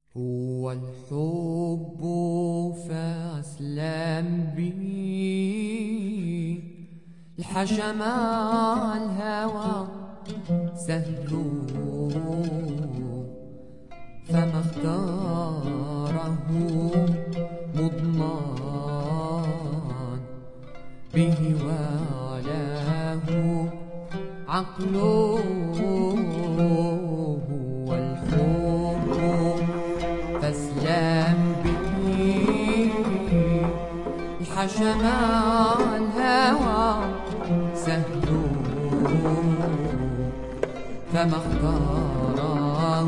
هو الحب فأسلم بي الحشم الهوى سهل فما اختاره مضمان به وله عقله هو الحب فاسلم به الحشم الهوى سهل فما اختاره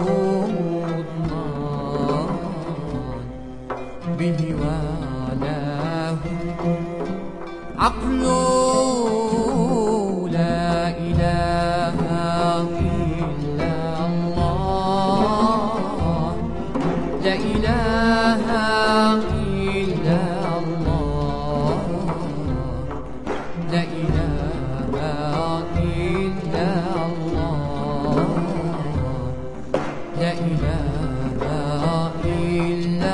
مضمان به وله عقله لا إله إلا الله لا إله إلا الله لا إله إلا الله لا إله إلا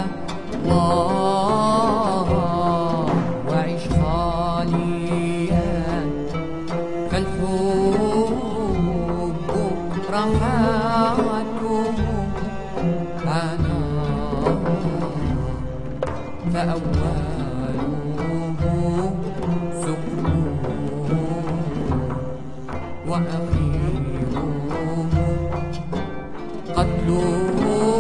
الله وعيش خاليا فالحب رفعته أنا فأوله سكره وأخيره قتله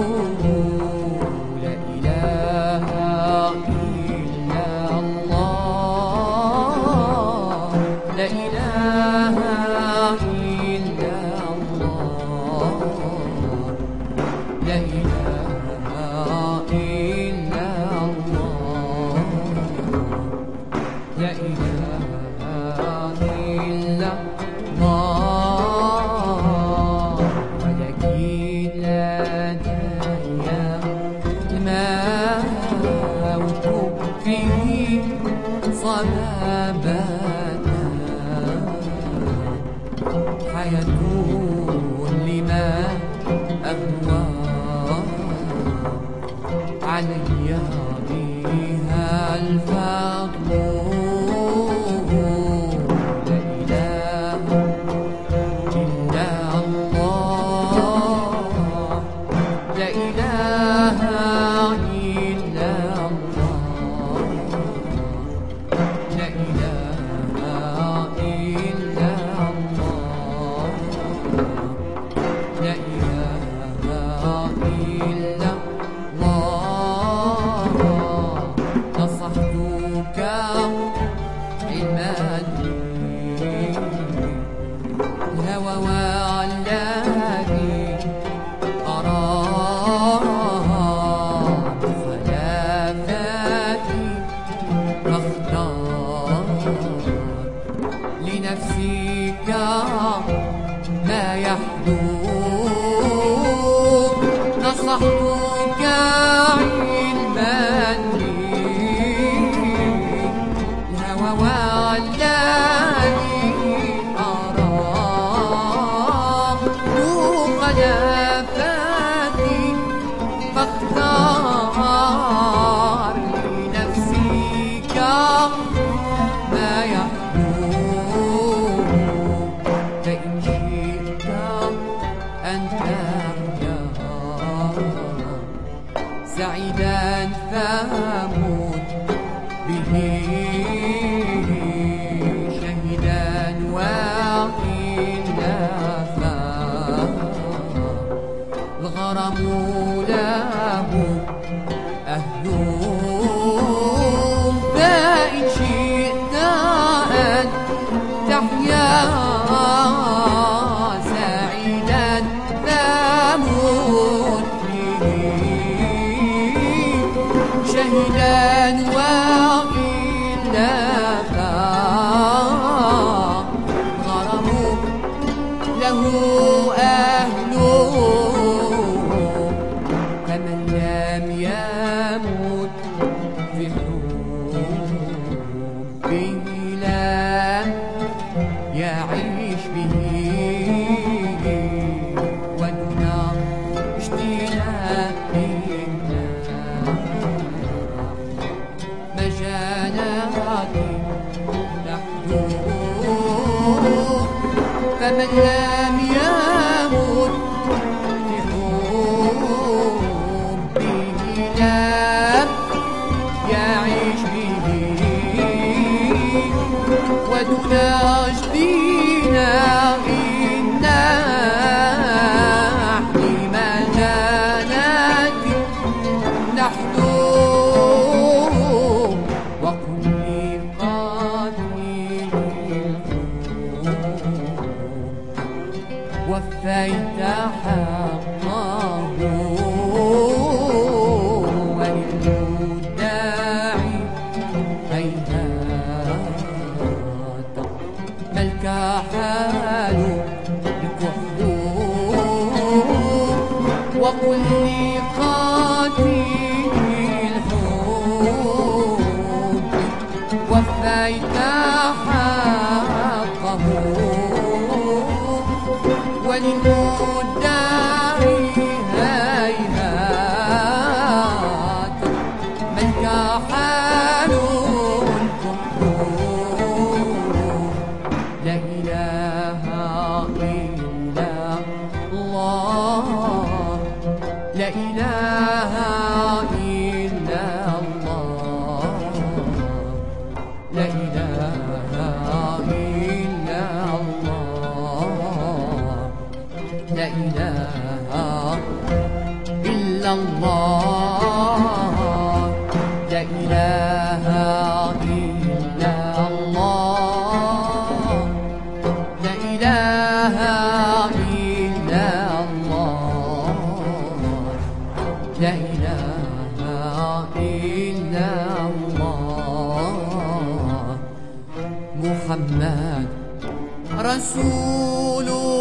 لا إله إلا الله لا إله إلا الله لا إله إلا الله لا إله إلا الله ولكن لدي الموت فيه صلابنا حياة لما أهوى علي بها الفضل لا إله إلا الله لا إله إلا الله لا إله إلا الله لا إله إلا الله نصحتك عمادي الهوى والذي أراد خلافتي فاختار لنفسك ما يحدث نصحتك علما الهوى والذي أراد خلافتي فاختار لنفسك ما يحدث فإن شئت أن تحيا سعيدا فمت به شهيدا وإلا فالغرام له أهل فإن شئت أن تحيا سعيدا فمت به شهيدا وإلا فالغرام له أهل فمن لا وجدنا إنا مجانات نحدوه فمن لم يمت بحبه لم يعيش به ودون أجدنا إنا لمجانات نحدوه وكل قاتل وفيت حقه وللمدعي هيهات ملك حال الكحل وقل لقاتل الحب وفيت حقه وللمدعي هيهات منك حال لا إله إلا الله لا إله إلا الله لا إله إلا الله لا إله إلا الله لا إله إلا الله لا إله إلا الله لا إله إلا الله محمد رسول